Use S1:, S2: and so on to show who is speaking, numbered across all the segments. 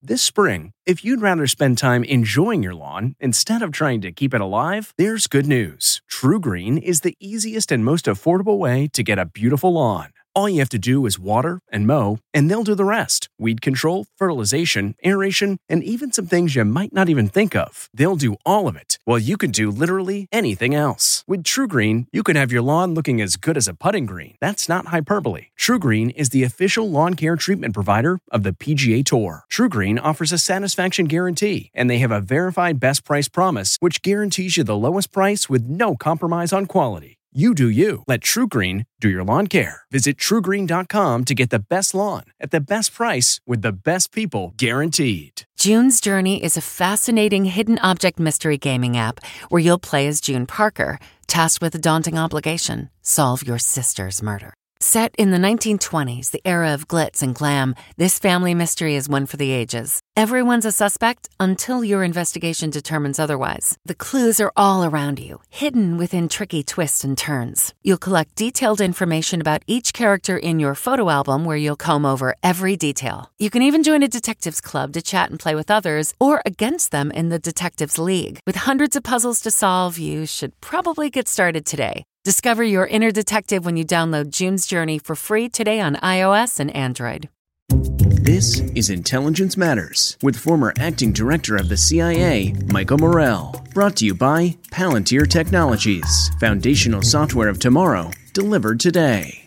S1: This spring, if you'd rather spend time enjoying your lawn instead of trying to keep it alive, there's good news. TruGreen is the easiest and most affordable way to get a beautiful lawn. All you have to do is water and mow, and they'll do the rest. Weed control, fertilization, aeration, and even some things you might not even think of. They'll do all of it, while you can do literally anything else. With TruGreen, you can have your lawn looking as good as a putting green. That's not hyperbole. TruGreen is the official lawn care treatment provider of the PGA Tour. TruGreen offers a satisfaction guarantee, and they have a verified best price promise, which guarantees you the lowest price with no compromise on quality. You do you. Let TruGreen do your lawn care. Visit TruGreen.com to get the best lawn at the best price with the best people guaranteed.
S2: June's Journey is a fascinating hidden object mystery gaming app where you'll play as June Parker, tasked with a daunting obligation: solve your sister's murder. Set in the 1920s, the era of glitz and glam, this family mystery is one for the ages. Everyone's a suspect until your investigation determines otherwise. The clues are all around you, hidden within tricky twists and turns. You'll collect detailed information about each character in your photo album where you'll comb over every detail. You can even join a detectives club to chat and play with others or against them in the Detectives League. With hundreds of puzzles to solve, you should probably get started today. Discover your inner detective when you download June's Journey for free today on iOS and Android.
S1: This is Intelligence Matters with former acting director of the CIA, Michael Morell. Brought to you by Palantir Technologies, foundational software of tomorrow, delivered today.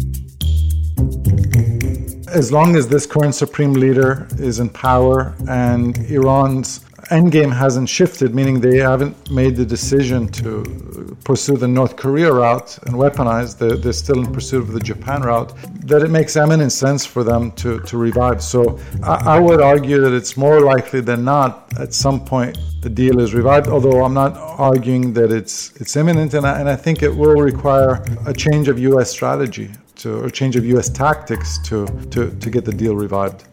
S3: As long as this current supreme leader is in power and Iran's endgame hasn't shifted, meaning they haven't made the decision to pursue the North Korea route and weaponize, they're still in pursuit of the Japan route, that it makes eminent sense for them to revive. So I would argue that it's more likely than not at some point the deal is revived, although I'm not arguing that it's imminent, and I think it will require a change of U.S. strategy or a change of U.S. tactics to get the deal revived.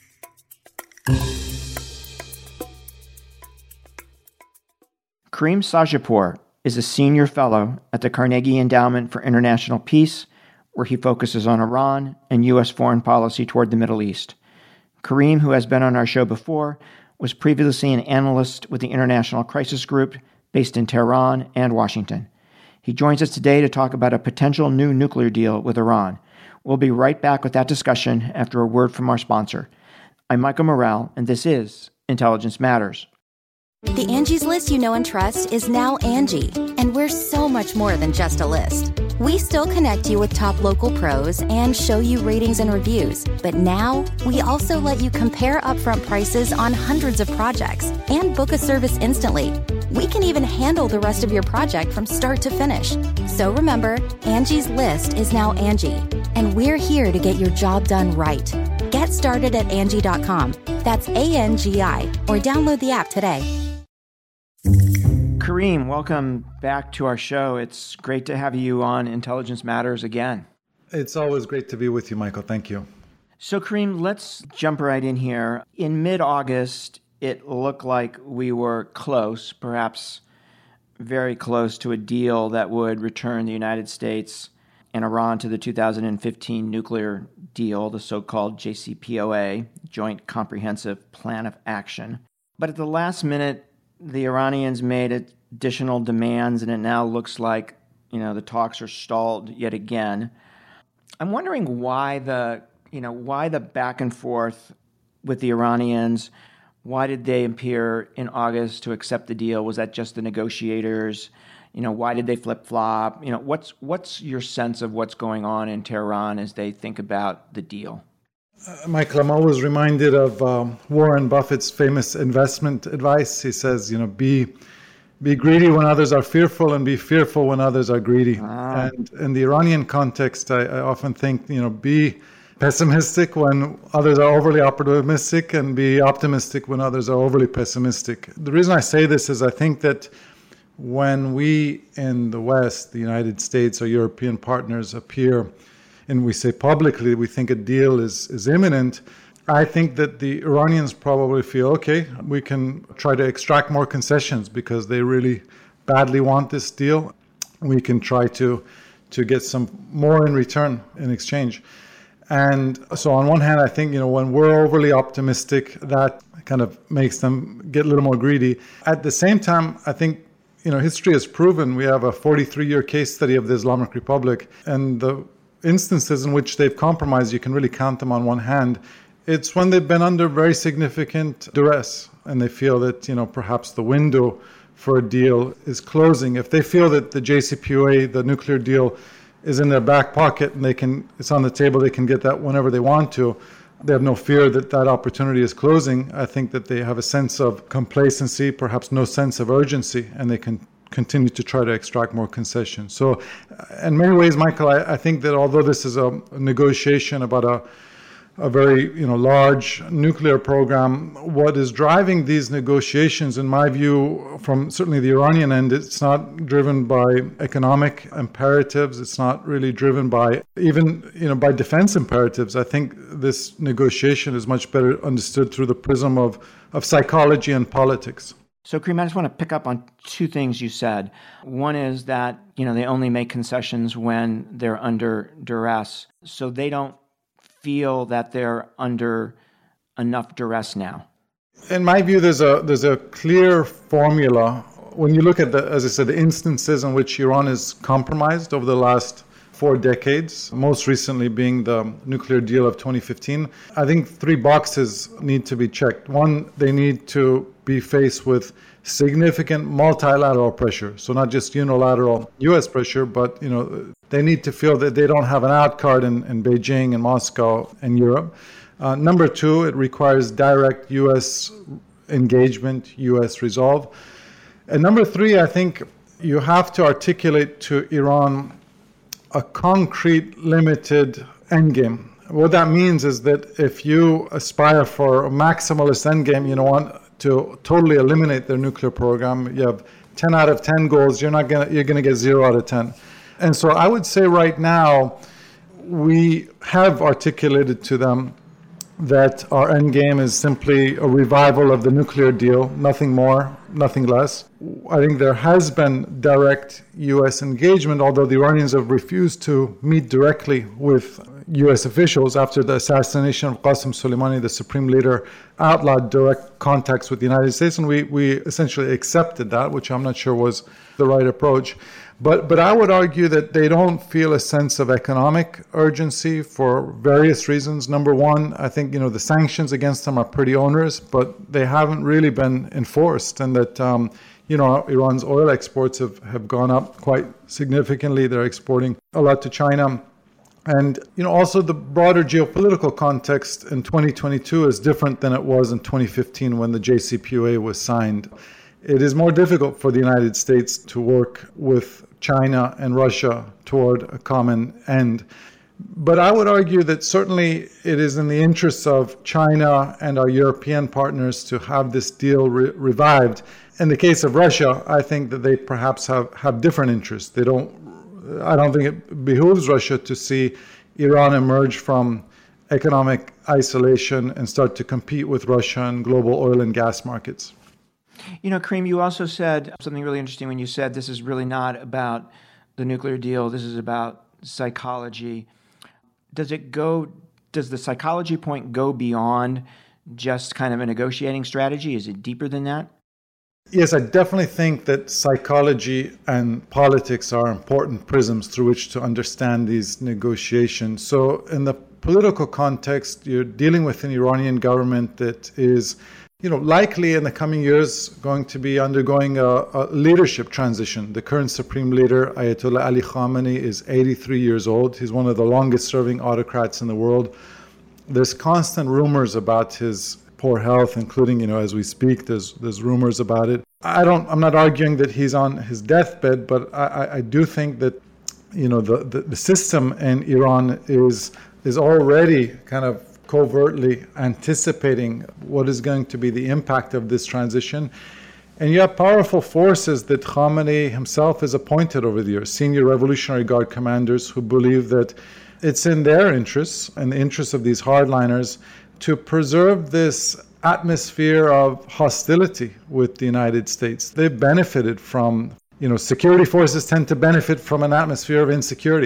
S4: Kareem Sajapur is a senior fellow at the Carnegie Endowment for International Peace, where he focuses on Iran and U.S. foreign policy toward the Middle East. Kareem, who has been on our show before, was previously an analyst with the International Crisis Group based in Tehran and Washington. He joins us today to talk about a potential new nuclear deal with Iran. We'll be right back with that discussion after a word from our sponsor. I'm Michael Morell, and this is Intelligence Matters.
S5: The Angie's List you know and trust is now Angie, and we're so much more than just a list. We still connect you with top local pros and show you ratings and reviews, but now we also let you compare upfront prices on hundreds of projects and book a service instantly. We can even handle the rest of your project from start to finish. So remember, Angie's List is now Angie, and we're here to get your job done right. Get started at Angie.com. That's ANGI, or download the app today.
S4: Kareem, welcome back to our show. It's great to have you on Intelligence Matters again.
S3: It's always great to be with you, Michael. Thank you.
S4: So, Kareem, let's jump right in here. In mid-August, it looked like we were close, perhaps very close to a deal that would return the United States and Iran to the 2015 nuclear deal, the so-called JCPOA, Joint Comprehensive Plan of Action. But at the last minute, the Iranians made additional demands, and it now looks like, the talks are stalled yet again. I'm wondering why the back and forth with the Iranians. Why did they appear in August to accept the deal? Was that just the negotiators? Why did they flip-flop? What's your sense of what's going on in Tehran as they think about the deal?
S3: Michael, I'm always reminded of Warren Buffett's famous investment advice. He says, be greedy when others are fearful, and be fearful when others are greedy. And in the Iranian context, I often think, be pessimistic when others are overly optimistic, and be optimistic when others are overly pessimistic. The reason I say this is I think that when we in the West, the United States or European partners appear and we say publicly we think a deal is imminent, I think that the Iranians probably feel, okay, we can try to extract more concessions because they really badly want this deal. We can try to get some more in return in exchange. And so on one hand, I think, when we're overly optimistic, that kind of makes them get a little more greedy. At the same time, I think, history has proven, we have a 43-year case study of the Islamic Republic, and the instances in which they've compromised, you can really count them on one hand. It's when they've been under very significant duress and they feel that, perhaps the window for a deal is closing. If they feel that the JCPOA, the nuclear deal, is in their back pocket and it's on the table, they can get that whenever they want to, they have no fear that that opportunity is closing. I think that they have a sense of complacency, perhaps no sense of urgency, and they can continue to try to extract more concessions. So in many ways, Michael, I think that although this is a negotiation about a very large nuclear program, what is driving these negotiations, in my view, from certainly the Iranian end, it's not driven by economic imperatives. It's not really driven by even by defense imperatives. I think this negotiation is much better understood through the prism of psychology and politics.
S4: So, Karim, I just want to pick up on two things you said. One is that, they only make concessions when they're under duress. So they don't feel that they're under enough duress now.
S3: In my view, there's a clear formula. When you look at as I said, the instances in which Iran is compromised over the last 4 decades, most recently being the nuclear deal of 2015, I think 3 boxes need to be checked. One, they need to be faced with significant multilateral pressure. So not just unilateral U.S. pressure, but they need to feel that they don't have an out card in Beijing and Moscow and Europe. Number 2, it requires direct U.S. engagement, U.S. resolve. And number 3, I think you have to articulate to Iran a concrete, limited endgame. What that means is that if you aspire for a maximalist endgame, want to totally eliminate their nuclear program, you have 10 out of 10 goals, you're going to get 0 out of 10. And so I would say right now, we have articulated to them that our end game is simply a revival of the nuclear deal, nothing more, nothing less. I think there has been direct U.S. engagement, although the Iranians have refused to meet directly with U.S. officials after the assassination of Qasem Soleimani, the supreme leader, outlawed direct contacts with the United States, and we essentially accepted that, which I'm not sure was the right approach. But I would argue that they don't feel a sense of economic urgency for various reasons. Number one, I think the sanctions against them are pretty onerous, but they haven't really been enforced, and that Iran's oil exports have gone up quite significantly. They're exporting a lot to China. And also the broader geopolitical context in 2022 is different than it was in 2015 when the JCPOA was signed. It is more difficult for the United States to work with China and Russia toward a common end. But I would argue that certainly it is in the interests of China and our European partners to have this deal revived. In the case of Russia, I think that they perhaps have different interests. I don't think it behooves Russia to see Iran emerge from economic isolation and start to compete with Russia in global oil and gas markets.
S4: Karim, you also said something really interesting when you said this is really not about the nuclear deal. This is about psychology. Does the psychology point go beyond just kind of a negotiating strategy? Is it deeper than that?
S3: Yes, I definitely think that psychology and politics are important prisms through which to understand these negotiations. So in the political context, you're dealing with an Iranian government that is likely in the coming years going to be undergoing a leadership transition. The current supreme leader, Ayatollah Ali Khamenei, is 83 years old. He's one of the longest serving autocrats in the world. There's constant rumors about his poor health, including, as we speak, there's rumors about it. I'm not arguing that he's on his deathbed, but I do think that, the system in Iran is already kind of covertly anticipating what is going to be the impact of this transition. And you have powerful forces that Khamenei himself has appointed over the years, senior Revolutionary Guard commanders who believe that it's in their interests and the interests of these hardliners to preserve this atmosphere of hostility with the United States. They've benefited from, security forces tend to benefit from an atmosphere of insecurity.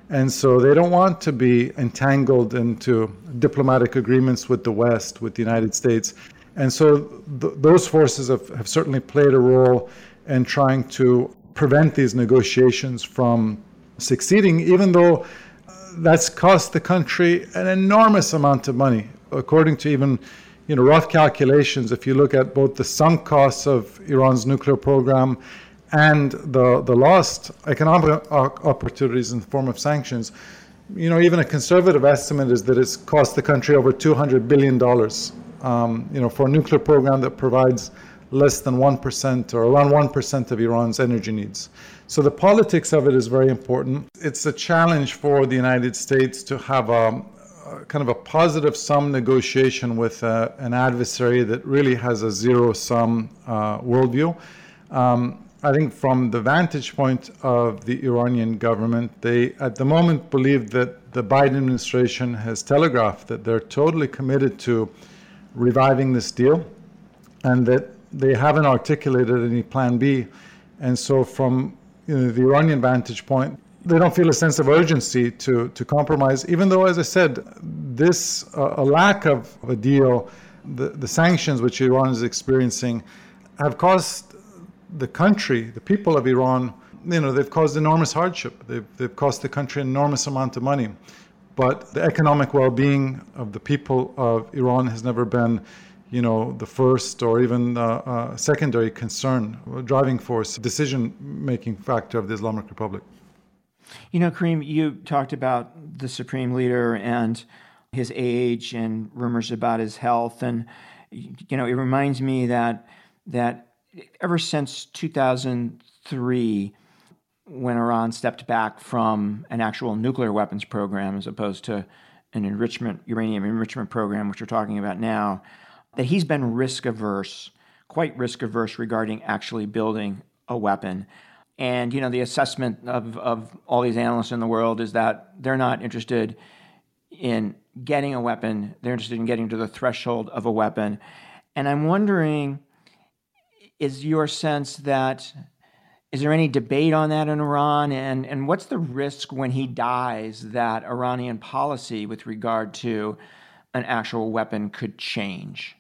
S3: And so they don't want to be entangled into diplomatic agreements with the West, with the United States. And so those forces have certainly played a role in trying to prevent these negotiations from succeeding, even though that's cost the country an enormous amount of money. According to even rough calculations, if you look at both the sunk costs of Iran's nuclear program and the lost economic opportunities in the form of sanctions, even a conservative estimate is that it's cost the country over $200 billion, for a nuclear program that provides less than 1% or around 1% of Iran's energy needs. So the politics of it is very important. It's a challenge for the United States to have a kind of a positive-sum negotiation with an adversary that really has a zero-sum worldview. I think from the vantage point of the Iranian government, they at the moment believe that the Biden administration has telegraphed that they're totally committed to reviving this deal and that they haven't articulated any plan B. And so from the Iranian vantage point, they don't feel a sense of urgency to compromise, even though, as I said, this a lack of a deal, the sanctions which Iran is experiencing have caused the country, the people of Iran, they've caused enormous hardship. They've cost the country an enormous amount of money. But the economic well-being of the people of Iran has never been, the first or even secondary concern, driving force, decision-making factor of the Islamic Republic.
S4: Karim, you talked about the Supreme Leader and his age and rumors about his health. And, it reminds me that ever since 2003, when Iran stepped back from an actual nuclear weapons program as opposed to an uranium enrichment program, which we're talking about now, that he's been quite risk-averse regarding actually building a weapon. And, the assessment of all these analysts in the world is that they're not interested in getting a weapon. They're interested in getting to the threshold of a weapon. And I'm wondering, is your sense that, is there any debate on that in Iran? And what's the risk when he dies that Iranian policy with regard to an actual weapon could change?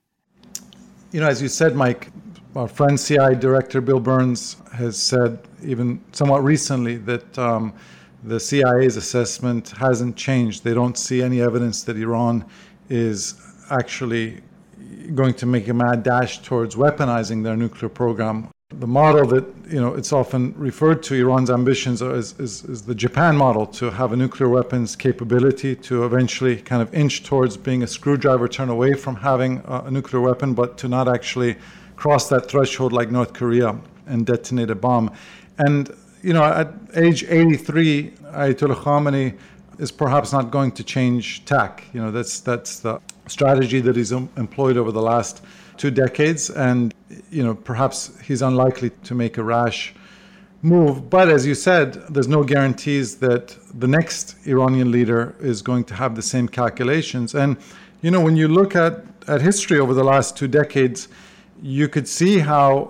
S3: As you said, Mike, our friend CIA Director Bill Burns has said, even somewhat recently, that the CIA's assessment hasn't changed. They don't see any evidence that Iran is actually going to make a mad dash towards weaponizing their nuclear program. The model that, it's often referred to, Iran's ambitions is the Japan model, to have a nuclear weapons capability, to eventually kind of inch towards being a screwdriver, turn away from having a nuclear weapon, but to not actually cross that threshold like North Korea and detonate a bomb. And, at age 83, Ayatollah Khamenei is perhaps not going to change tack. That's the strategy that he's employed over the last 2 decades, and perhaps he's unlikely to make a rash move. But as you said, there's no guarantees that the next Iranian leader is going to have the same calculations. And when you look at history over the last 2 decades, you could see how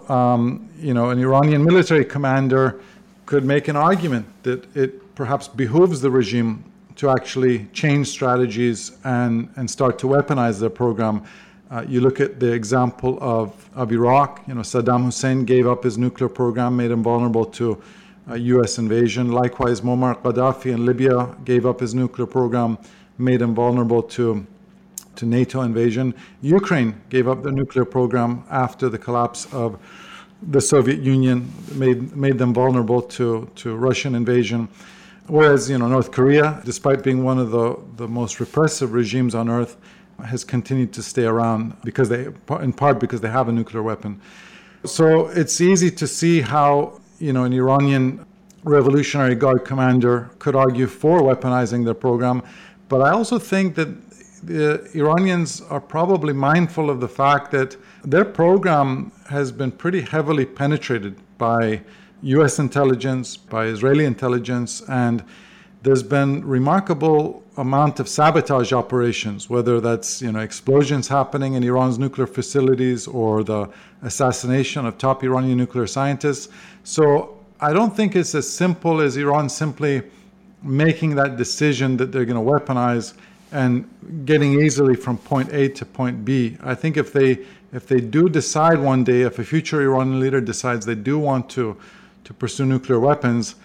S3: an Iranian military commander could make an argument that it perhaps behooves the regime to actually change strategies and start to weaponize their program. You look at the example of Iraq. Saddam Hussein gave up his nuclear program, made him vulnerable to U.S. invasion. Likewise, Muammar Gaddafi in Libya gave up his nuclear program, made him vulnerable to NATO invasion. Ukraine gave up their nuclear program after the collapse of the Soviet Union, made them vulnerable to Russian invasion. Whereas, North Korea, despite being one of the most repressive regimes on earth, has continued to stay around in part because they have a nuclear weapon. So it's easy to see how, an Iranian Revolutionary Guard commander could argue for weaponizing their program. But I also think that the Iranians are probably mindful of the fact that their program has been pretty heavily penetrated by U.S. intelligence, by Israeli intelligence, and there's been remarkable amount of sabotage operations, whether that's explosions happening in Iran's nuclear facilities or the assassination of top Iranian nuclear scientists. So I don't think it's as simple as Iran simply making that decision that they're going to weaponize and getting easily from point A to point B. I think if they do decide one day, if a future Iranian leader decides they do want to pursue nuclear weapons,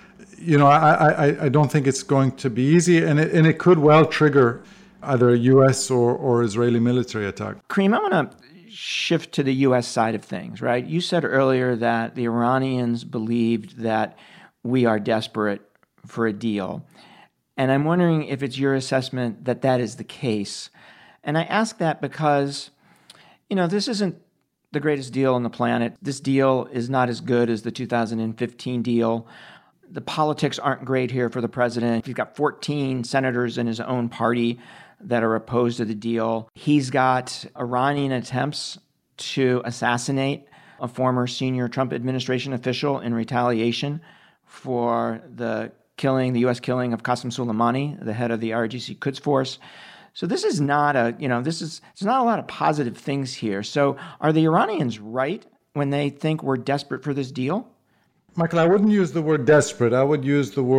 S3: I don't think it's going to be easy, and it could well trigger either a U.S. or Israeli military attack.
S4: Kareem, I want to shift to the U.S. side of things, right? You said earlier that the Iranians believed that we are desperate for a deal. And I'm wondering if it's your assessment that that is the case. And I ask that because, this isn't the greatest deal on the planet. This deal is not as good as the 2015 deal. The politics aren't great here for the president. He's got 14 senators in his own party that are opposed to the deal. He's got Iranian attempts to assassinate a former senior Trump administration official in retaliation for the U.S. killing of Qasem Soleimani, the head of the IRGC Quds Force. So this is not there's not a lot of positive things here. So are the Iranians right when they think we're desperate for this deal?
S3: Michael, I wouldn't use the word desperate. I would use the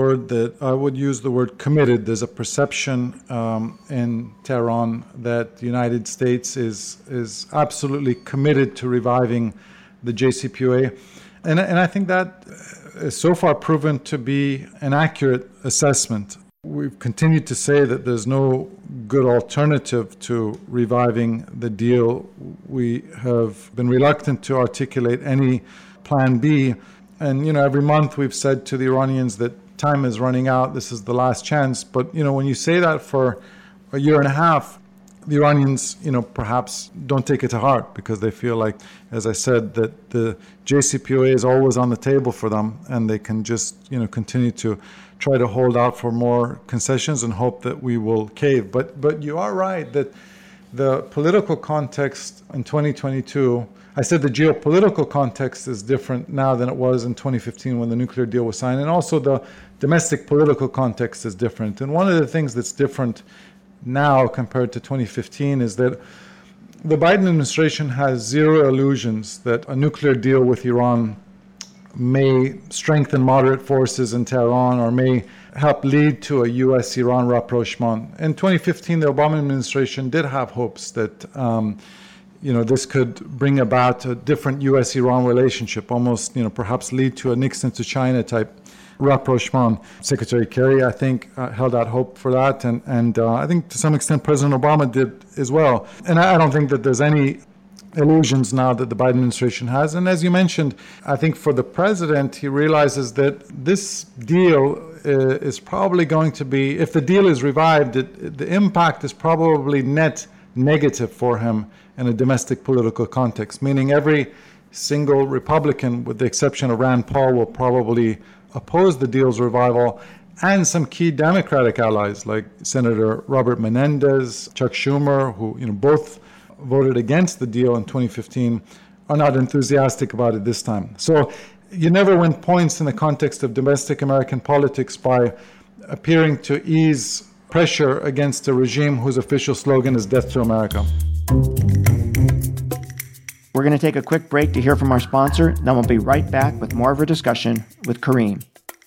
S3: word committed. There's a perception in Tehran that the United States is absolutely committed to reviving the JCPOA. And I think that is so far proven to be an accurate assessment. We've continued to say that there's no good alternative to reviving the deal. We have been reluctant to articulate any plan B. And, every month we've said to the Iranians that time is running out, this is the last chance. But, when you say that for a year and a half, the Iranians, perhaps don't take it to heart because they feel like, as I said, that the JCPOA is always on the table for them and they can just, continue to try to hold out for more concessions and hope that we will cave. But you are right that the political context in 2022, I said the geopolitical context is different now than it was in 2015 when the nuclear deal was signed, and also the domestic political context is different. And one of the things that's different now compared to 2015 is that the Biden administration has zero illusions that a nuclear deal with Iran may strengthen moderate forces in Tehran or may help lead to a U.S.-Iran rapprochement. In 2015, the Obama administration did have hopes that this could bring about a different U.S.-Iran relationship, almost perhaps lead to a Nixon to China type rapprochement. Secretary Kerry, I think, held out hope for that, and I think to some extent President Obama did as well. And I don't think that there's any illusions now that the Biden administration has. And as you mentioned, I think for the president, he realizes that this deal is probably going to be, if the deal is revived, the impact is probably net negative for him in a domestic political context, meaning every single Republican, with the exception of Rand Paul, will probably oppose the deal's revival, and some key Democratic allies like Senator Robert Menendez, Chuck Schumer, who both voted against the deal in 2015, are not enthusiastic about it this time. So you never win points in the context of domestic American politics by appearing to ease pressure against a regime whose official slogan is "Death to America."
S4: We're going to take a quick break to hear from our sponsor, then we'll be right back with more of our discussion with Kareem.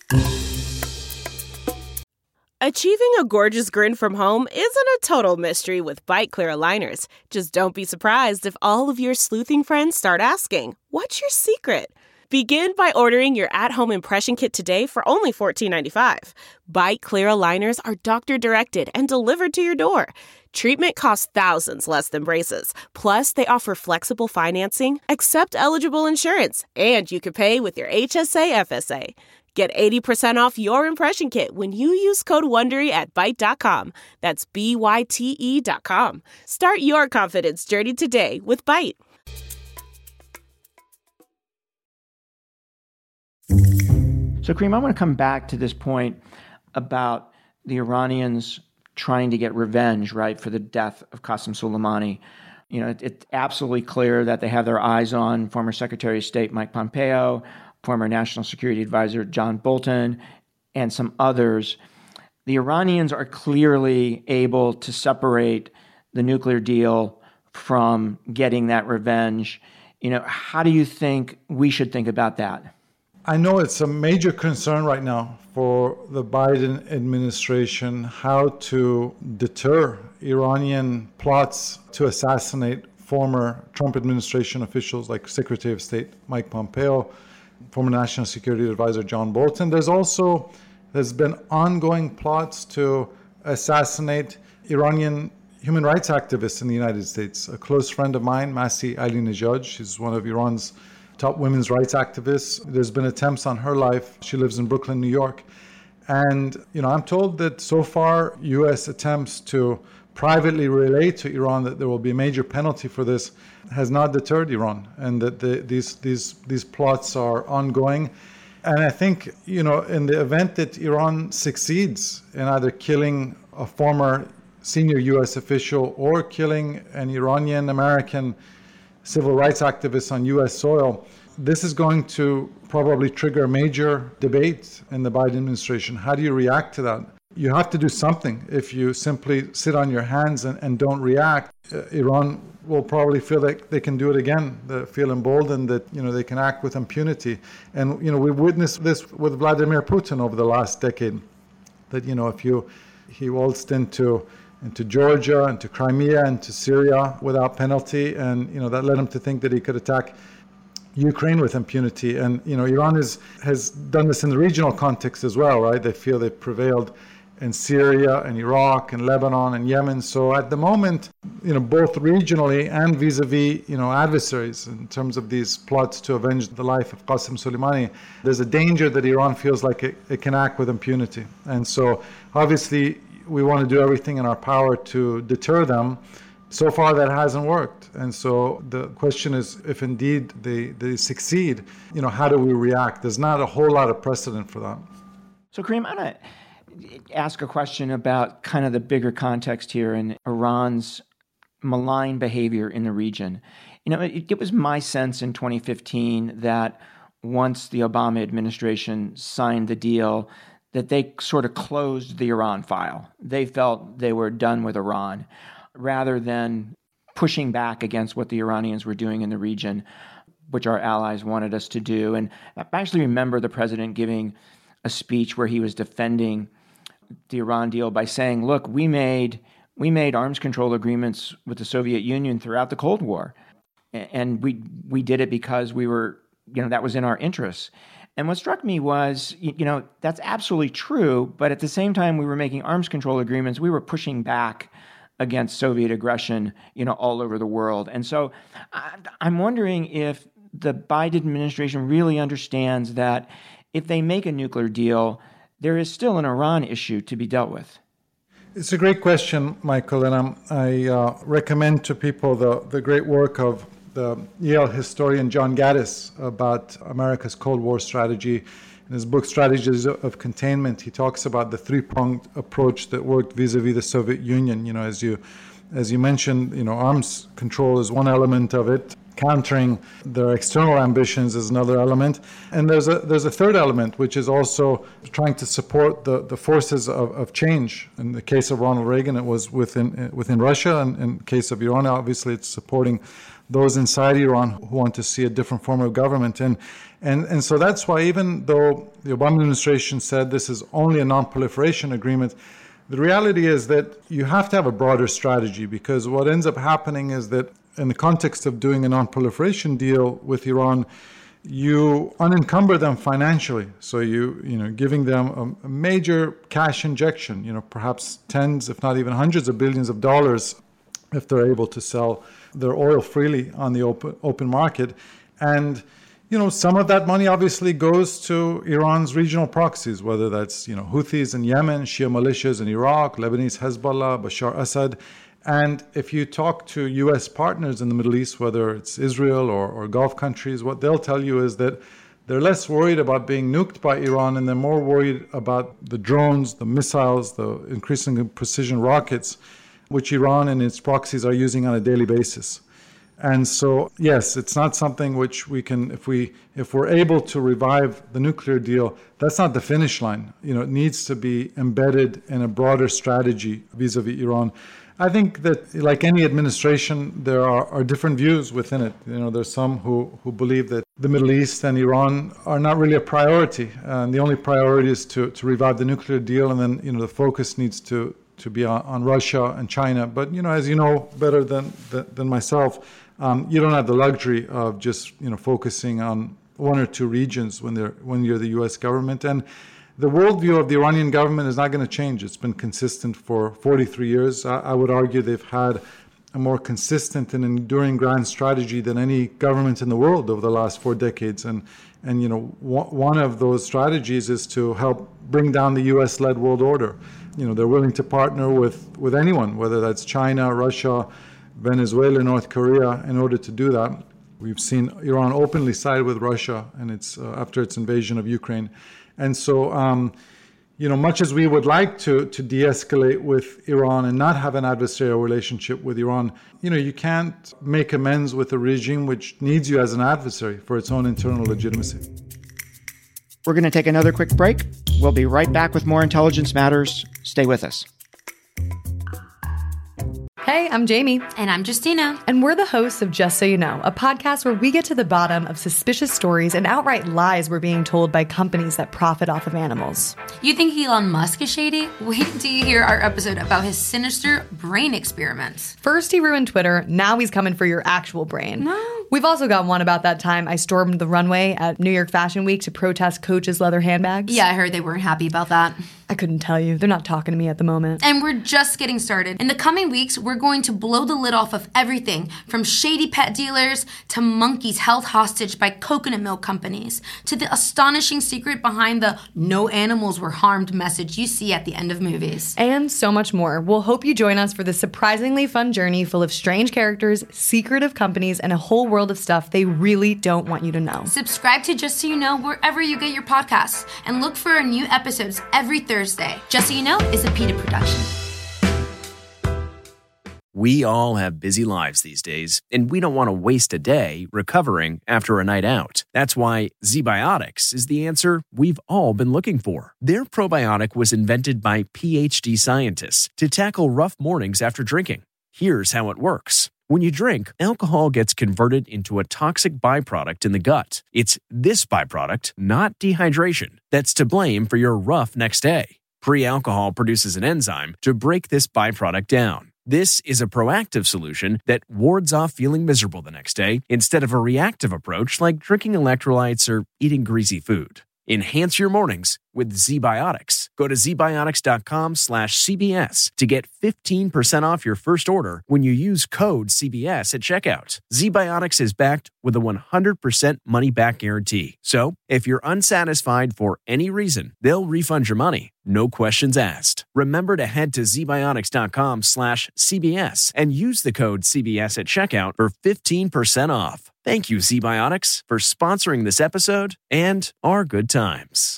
S6: Achieving a gorgeous grin from home isn't a total mystery with Byte Clear aligners. Just don't be surprised if all of your sleuthing friends start asking, "What's your secret?" Begin by ordering your at-home impression kit today for only $14.95. Byte Clear aligners are doctor-directed and delivered to your door. Treatment costs thousands less than braces. Plus, they offer flexible financing, accept eligible insurance, and you can pay with your HSA FSA. Get 80% off your impression kit when you use code WONDERY at Byte.com. That's BYTE.com. Start your confidence journey today with Byte.
S4: So, Kareem, I want to come back to this point about the Iranians trying to get revenge, right, for the death of Qasem Soleimani. It's absolutely clear that they have their eyes on former Secretary of State Mike Pompeo, former National Security Advisor John Bolton, and some others. The Iranians are clearly able to separate the nuclear deal from getting that revenge. How do you think we should think about that?
S3: I know it's a major concern right now for the Biden administration how to deter Iranian plots to assassinate former Trump administration officials like Secretary of State Mike Pompeo, former National Security Advisor John Bolton. There's been ongoing plots to assassinate Iranian human rights activists in the United States. A close friend of mine, Masih Alinejad, she's one of Iran's top women's rights activists. There's been attempts on her life. She lives in Brooklyn, New York. And, I'm told that so far, U.S. attempts to privately relay to Iran that there will be a major penalty for this has not deterred Iran, and that these plots are ongoing. And I think, in the event that Iran succeeds in either killing a former senior U.S. official or killing an Iranian-American civil rights activist on U.S. soil, this is going to probably trigger a major debate in the Biden administration. How do you react to that? You have to do something. If you simply sit on your hands and don't react, Iran will probably feel like they can do it again. They feel emboldened that, they can act with impunity. And, we've witnessed this with Vladimir Putin over the last decade, that, he waltzed into Georgia, into Crimea, into Syria without penalty. And, that led him to think that he could attack Ukraine with impunity. And, Iran has done this in the regional context as well, right? They feel they've prevailed in Syria and Iraq and Lebanon and Yemen. So at the moment, both regionally and vis-a-vis, adversaries in terms of these plots to avenge the life of Qasem Soleimani, there's a danger that Iran feels like it can act with impunity. And so obviously we want to do everything in our power to deter them. So far that hasn't worked. And so the question is, if indeed they succeed, how do we react? There's not a whole lot of precedent for that.
S4: So Kareem, I'm going to ask a question about kind of the bigger context here in Iran's malign behavior in the region. It was my sense in 2015 that once the Obama administration signed the deal, that they sort of closed the Iran file. They felt they were done with Iran, rather than pushing back against what the Iranians were doing in the region, which our allies wanted us to do. And I actually remember the president giving a speech where he was defending the Iran deal by saying, look, we made arms control agreements with the Soviet Union throughout the Cold War. And we did it because we were, that was in our interests. And what struck me was, that's absolutely true. But at the same time we were making arms control agreements, we were pushing back against Soviet aggression, all over the world. And so I'm wondering if the Biden administration really understands that if they make a nuclear deal, there is still an Iran issue to be dealt with.
S3: It's a great question, Michael, and I recommend to people the great work of the Yale historian John Gaddis about America's Cold War strategy. In his book, Strategies of Containment, he talks about the three-pronged approach that worked vis-a-vis the Soviet Union. As you mentioned, arms control is one element of it. Countering their external ambitions is another element. And there's a third element, which is also trying to support the forces of change. In the case of Ronald Reagan, it was within Russia. And in the case of Iran, obviously, it's supporting those inside Iran who want to see a different form of government. And so that's why, even though the Obama administration said this is only a non-proliferation agreement, the reality is that you have to have a broader strategy, because what ends up happening is that in the context of doing a non-proliferation deal with Iran, you unencumber them financially. So giving them a major cash injection, perhaps tens, if not even hundreds of billions of dollars, if they're able to sell their oil freely on the open market. And some of that money obviously goes to Iran's regional proxies, whether that's Houthis in Yemen, Shia militias in Iraq, Lebanese Hezbollah, Bashar Assad. And if you talk to U.S. partners in the Middle East, whether it's Israel or Gulf countries, what they'll tell you is that they're less worried about being nuked by Iran, and they're more worried about the drones, the missiles, the increasing precision rockets, which Iran and its proxies are using on a daily basis. And so, yes, it's not something which we can, if we're able to revive the nuclear deal, that's not the finish line. It needs to be embedded in a broader strategy vis-a-vis Iran. I think that, like any administration, there are different views within it. There's some who believe that the Middle East and Iran are not really a priority. And the only priority is to revive the nuclear deal, and then the focus needs to be on Russia and China. But as you know better than myself, you don't have the luxury of just focusing on one or two regions when you're the U.S. government. And the worldview of the Iranian government is not going to change. It's been consistent for 43 years. I would argue they've had a more consistent and enduring grand strategy than any government in the world over the last 4 decades. And one of those strategies is to help bring down the U.S.-led world order. They're willing to partner with anyone, whether that's China, Russia, Venezuela, North Korea, in order to do that. We've seen Iran openly side with Russia, and it's after its invasion of Ukraine. And so, much as we would like to de-escalate with Iran and not have an adversarial relationship with Iran, you can't make amends with a regime which needs you as an adversary for its own internal legitimacy.
S4: We're going to take another quick break. We'll be right back with more Intelligence Matters. Stay with us.
S7: Hey, I'm Jamie.
S8: And I'm Justina.
S7: And we're the hosts of Just So You Know, a podcast where we get to the bottom of suspicious stories and outright lies we're being told by companies that profit off of animals.
S8: You think Elon Musk is shady? Wait till you hear our episode about his sinister brain experiments.
S7: First he ruined Twitter, now he's coming for your actual brain.
S8: No.
S7: We've also got one about that time I stormed the runway at New York Fashion Week to protest Coach's leather handbags.
S8: Yeah, I heard they weren't happy about that.
S7: I couldn't tell you. They're not talking to me at the moment.
S8: And we're just getting started. In the coming weeks, we're going to blow the lid off of everything from shady pet dealers to monkeys held hostage by coconut milk companies to the astonishing secret behind the no animals were harmed message you see at the end of movies.
S7: And so much more. We'll hope you join us for this surprisingly fun journey full of strange characters, secretive companies, and a whole world of stuff they really don't want you to know.
S8: Subscribe to Just So You Know wherever you get your podcasts and look for our new episodes every Thursday. Just So You Know is a PETA production.
S1: We all have busy lives these days, and we don't want to waste a day recovering after a night out. That's why ZBiotics is the answer we've all been looking for. Their probiotic was invented by PhD scientists to tackle rough mornings after drinking. Here's how it works. When you drink, alcohol gets converted into a toxic byproduct in the gut. It's this byproduct, not dehydration, that's to blame for your rough next day. Pre-alcohol produces an enzyme to break this byproduct down. This is a proactive solution that wards off feeling miserable the next day instead of a reactive approach like drinking electrolytes or eating greasy food. Enhance your mornings with ZBiotics. Go to zbiotics.com/CBS to get 15% off your first order when you use code CBS at checkout. ZBiotics is backed with a 100% money-back guarantee. So, if you're unsatisfied for any reason, they'll refund your money. No questions asked. Remember to head to zbiotics.com/CBS and use the code CBS at checkout for 15% off. Thank you, ZBiotics, for sponsoring this episode and our good times.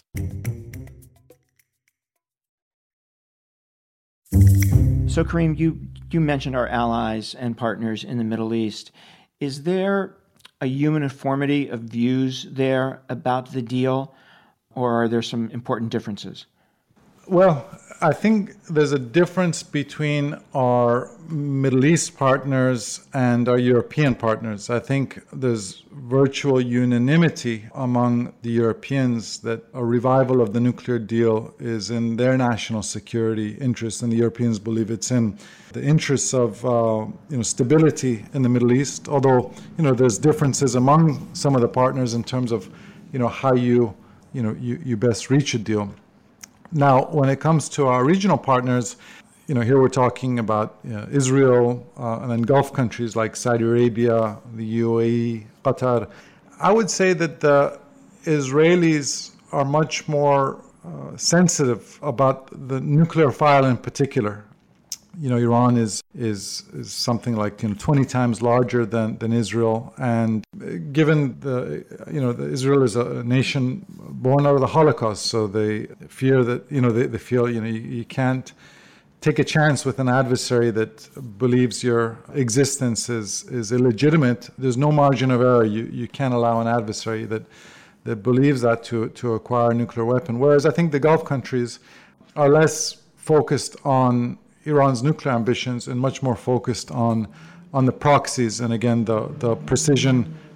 S4: So, Kareem, you mentioned our allies and partners in the Middle East. Is there a uniformity of views there about the deal, or are there some important differences?
S3: Well, I think there's a difference between our Middle East partners and our European partners. I think there's virtual unanimity among the Europeans that a revival of the nuclear deal is in their national security interest, and the Europeans believe it's in the interests of stability in the Middle East. Although there's differences among some of the partners in terms of how you best reach a deal. Now, when it comes to our regional partners, here we're talking about Israel and then Gulf countries like Saudi Arabia, the UAE, Qatar. I would say that the Israelis are much more sensitive about the nuclear file in particular. Iran is something like 20 times larger than Israel, and given Israel is a nation born out of the Holocaust, so they fear that they feel you can't take a chance with an adversary that believes your existence is illegitimate. There's no margin of error. You can't allow an adversary that believes that to acquire a nuclear weapon. Whereas I think the Gulf countries are less focused on Iran's nuclear ambitions and much more focused on the proxies and again the precision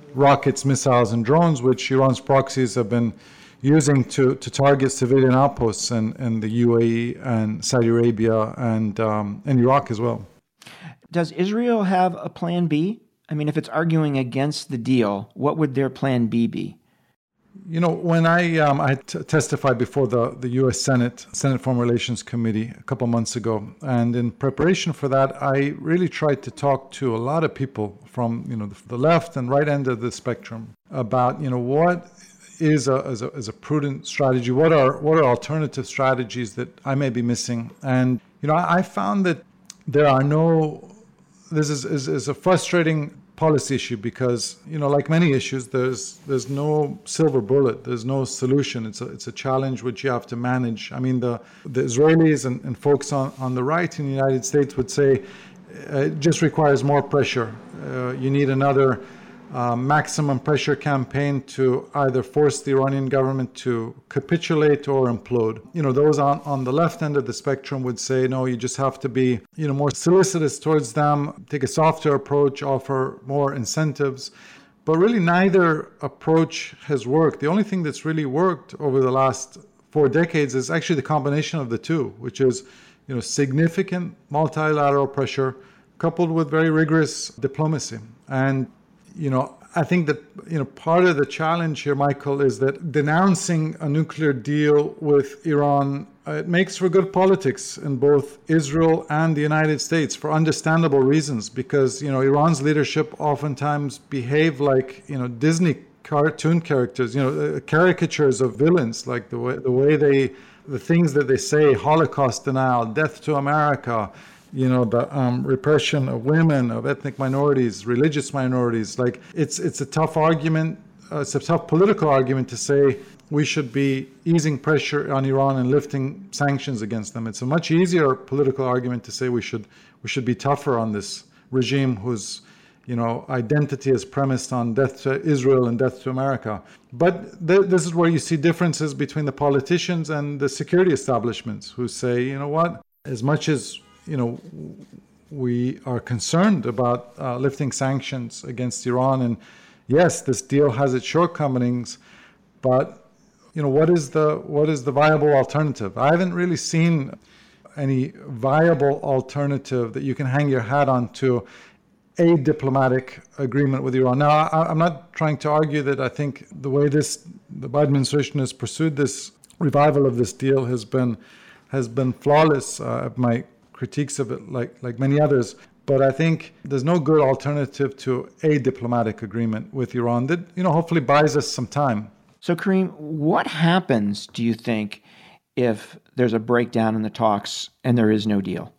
S3: rockets, missiles, and drones, which Iran's proxies have been using to target civilian outposts in the UAE and Saudi Arabia and Iraq as well.
S4: Does Israel have a plan B? I mean, if it's arguing against the deal, what would their plan B be?
S3: You know, when I testified before the U.S. Senate Foreign Relations Committee a couple months ago, and in preparation for that, I really tried to talk to a lot of people from, you know, the left and right end of the spectrum about, you know, what is a prudent strategy, what are alternative strategies that I may be missing. And, you know, I found that this is a frustrating policy issue because, you know, like many issues, there's no silver bullet, there's no solution. It's a challenge which you have to manage. I mean, the Israelis and folks on the right in the United States would say it just requires more pressure. You need another maximum pressure campaign to either force the Iranian government to capitulate or implode. You know, those on the left end of the spectrum would say, no, you just have to be, you know, more solicitous towards them, take a softer approach, offer more incentives. But really neither approach has worked. The only thing that's really worked over the last 4 decades is actually the combination of the two, which is, you know, significant multilateral pressure coupled with very rigorous diplomacy. And you know, I think that, you know, part of the challenge here, Michael, is that denouncing a nuclear deal with Iran, it makes for good politics in both Israel and the United States for understandable reasons, because, you know, Iran's leadership oftentimes behave like, you know, Disney cartoon characters, you know, caricatures of villains, like the things that they say, Holocaust denial, death to America, you know, the repression of women, of ethnic minorities, religious minorities. Like, it's a tough argument. It's a tough political argument to say we should be easing pressure on Iran and lifting sanctions against them. It's a much easier political argument to say we should be tougher on this regime whose, you know, identity is premised on death to Israel and death to America. But this is where you see differences between the politicians and the security establishments who say, you know what, as much as, you know, we are concerned about lifting sanctions against Iran, and yes, this deal has its shortcomings, but, you know, what is the viable alternative? I haven't really seen any viable alternative that you can hang your hat on to a diplomatic agreement with Iran. Now, I'm not trying to argue that I think the way the Biden administration has pursued this revival of this deal has been flawless. My critiques of it, like many others, but I think there's no good alternative to a diplomatic agreement with Iran that, you know, hopefully buys us some time.
S4: So, Kareem, what happens, do you think, if there's a breakdown in the talks and there is no deal?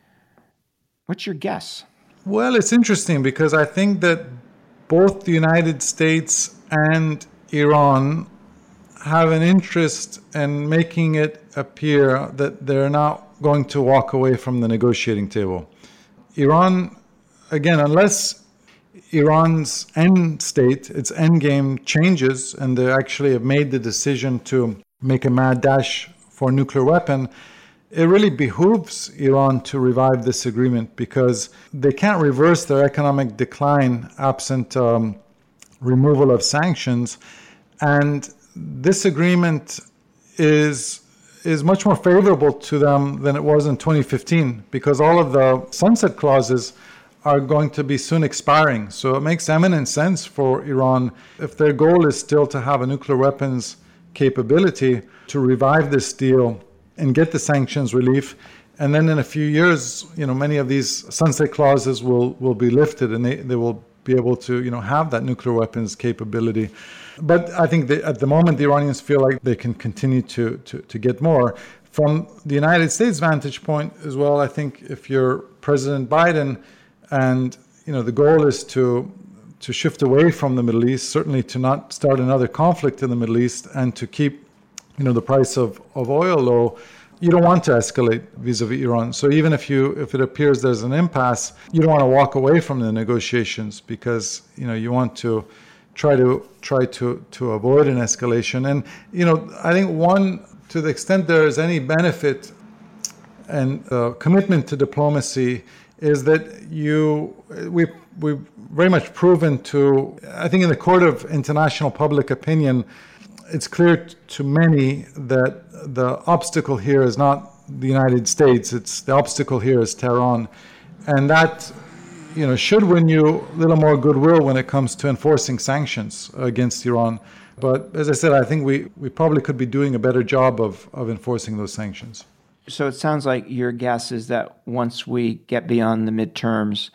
S4: What's your guess?
S3: Well, it's interesting because I think that both the United States and Iran have an interest in making it appear that they're not going to walk away from the negotiating table. Iran, again, unless Iran's end state, its end game changes, and they actually have made the decision to make a mad dash for a nuclear weapon, it really behooves Iran to revive this agreement because they can't reverse their economic decline absent removal of sanctions. And this agreement is much more favorable to them than it was in 2015 because all of the sunset clauses are going to be soon expiring. So it makes eminent sense for Iran, if their goal is still to have a nuclear weapons capability, to revive this deal and get the sanctions relief. And then in a few years, you know, many of these sunset clauses will be lifted and they will be able to, you know, have that nuclear weapons capability. But I think that at the moment, the Iranians feel like they can continue to get more. From the United States vantage point as well, I think if you're President Biden and, you know, the goal is to shift away from the Middle East, certainly to not start another conflict in the Middle East and to keep, you know, the price of oil low, you don't want to escalate vis-a-vis Iran. So even if it appears there's an impasse, you don't want to walk away from the negotiations because, you know, you want to try to avoid an escalation. And, you know, I think to the extent there is any benefit and commitment to diplomacy is that we've very much proven to, I think in the court of international public opinion, it's clear to many that the obstacle here is not the United States, the obstacle here is Tehran. And that, should win you a little more goodwill when it comes to enforcing sanctions against Iran. But as I said, I think we probably could be doing a better job of enforcing those sanctions.
S4: So it sounds like your guess is that once we get beyond the midterms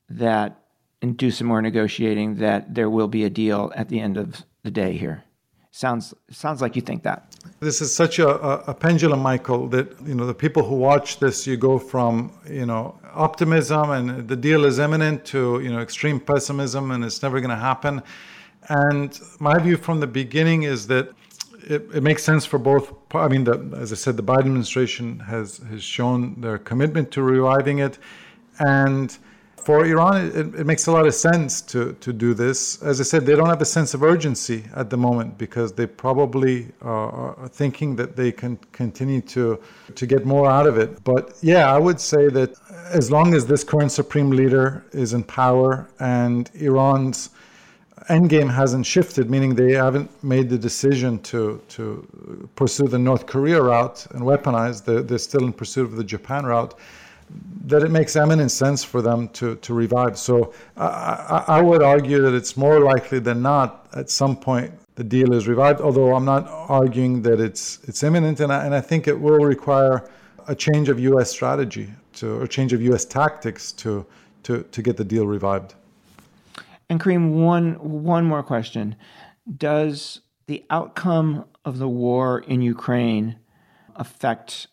S4: and do some more negotiating, that there will be a deal at the end of the day here. Sounds like you think that. This is such a pendulum, Michael, that, the people who watch this, you go from, optimism and the deal is imminent to, extreme pessimism and it's never going to happen. And my view from the beginning is that it makes sense for both. I mean, as I said, the Biden administration has shown their commitment to reviving it. And for Iran, it makes a lot of sense to do this. As I said, they don't have a sense of urgency at the moment because they probably are thinking that they can continue to get more out of it. But yeah, I would say that as long as this current supreme leader is in power and Iran's endgame hasn't shifted, meaning they haven't made the decision to pursue the North Korea route and weaponize, they're still in pursuit of the Japan route, that it makes eminent sense for them to revive. So I would argue that it's more likely than not at some point the deal is revived, although I'm not arguing that it's imminent, and I think it will require a change of U.S. strategy or a change of U.S. tactics to get the deal revived. And Kareem, one more question. Does the outcome of the war in Ukraine affect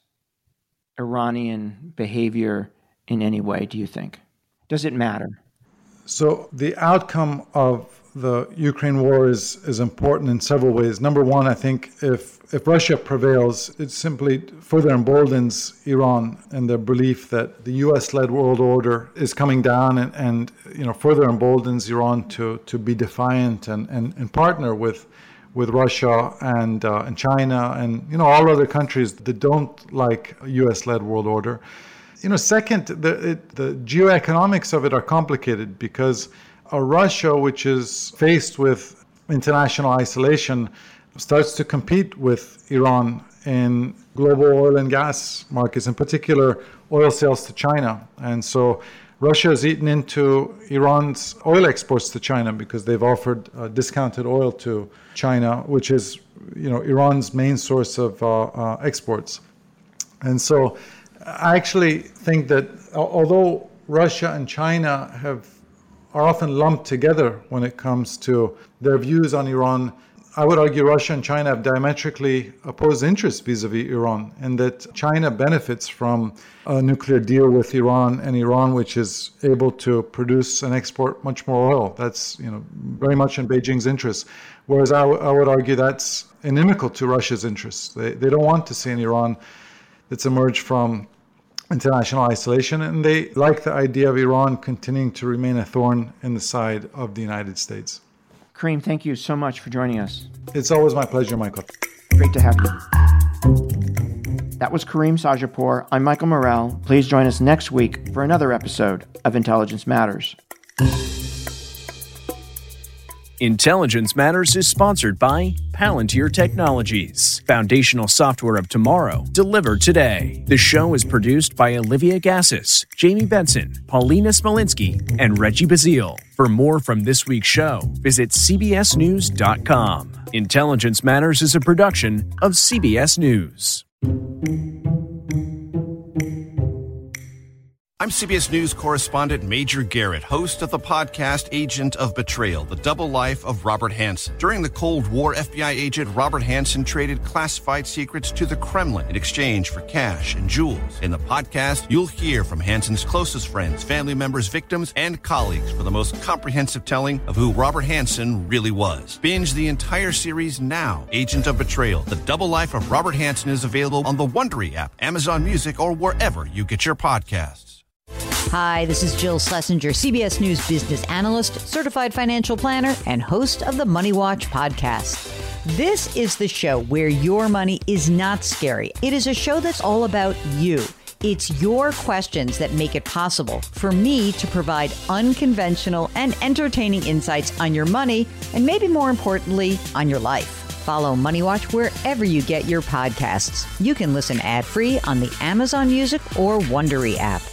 S4: Iranian behavior in any way, do you think? Does it matter? So the outcome of the Ukraine war is important in several ways. Number one, I think if Russia prevails, it simply further emboldens Iran and their belief that the U.S.-led world order is coming down and further emboldens Iran to be defiant and partner with Russia and China and all other countries that don't like a U.S.-led world order. Second, the geoeconomics of it are complicated because Russia, which is faced with international isolation, starts to compete with Iran in global oil and gas markets, in particular oil sales to China. And so Russia has eaten into Iran's oil exports to China because they've offered discounted oil to China, which is Iran's main source of exports. And so I actually think that although Russia and China are often lumped together when it comes to their views on Iran, I would argue Russia and China have diametrically opposed interests vis-a-vis Iran, and that China benefits from a nuclear deal with Iran, and Iran, which is able to produce and export much more oil. That's very much in Beijing's interest. Whereas I would argue that's inimical to Russia's interests. They don't want to see an Iran that's emerged from international isolation, and they like the idea of Iran continuing to remain a thorn in the side of the United States. Kareem, thank you so much for joining us. It's always my pleasure, Michael. Great to have you. That was Kareem Sajapour. I'm Michael Morell. Please join us next week for another episode of Intelligence Matters.
S1: Intelligence Matters is sponsored by Palantir Technologies, foundational software of tomorrow, delivered today. The show is produced by Olivia Gassis, Jamie Benson, Paulina Smolinski, and Reggie Bazile. For more from this week's show, visit cbsnews.com. Intelligence Matters is a production of CBS News.
S9: I'm CBS News correspondent Major Garrett, host of the podcast Agent of Betrayal, The Double Life of Robert Hanssen. During the Cold War, FBI agent Robert Hanssen traded classified secrets to the Kremlin in exchange for cash and jewels. In the podcast, you'll hear from Hanssen's closest friends, family members, victims, and colleagues for the most comprehensive telling of who Robert Hanssen really was. Binge the entire series now. Agent of Betrayal, The Double Life of Robert Hanssen is available on the Wondery app, Amazon Music, or wherever you get your podcasts.
S10: Hi, this is Jill Schlesinger, CBS News business analyst, certified financial planner, and host of the Money Watch podcast. This is the show where your money is not scary. It is a show that's all about you. It's your questions that make it possible for me to provide unconventional and entertaining insights on your money, and maybe more importantly, on your life. Follow Money Watch wherever you get your podcasts. You can listen ad-free on the Amazon Music or Wondery app.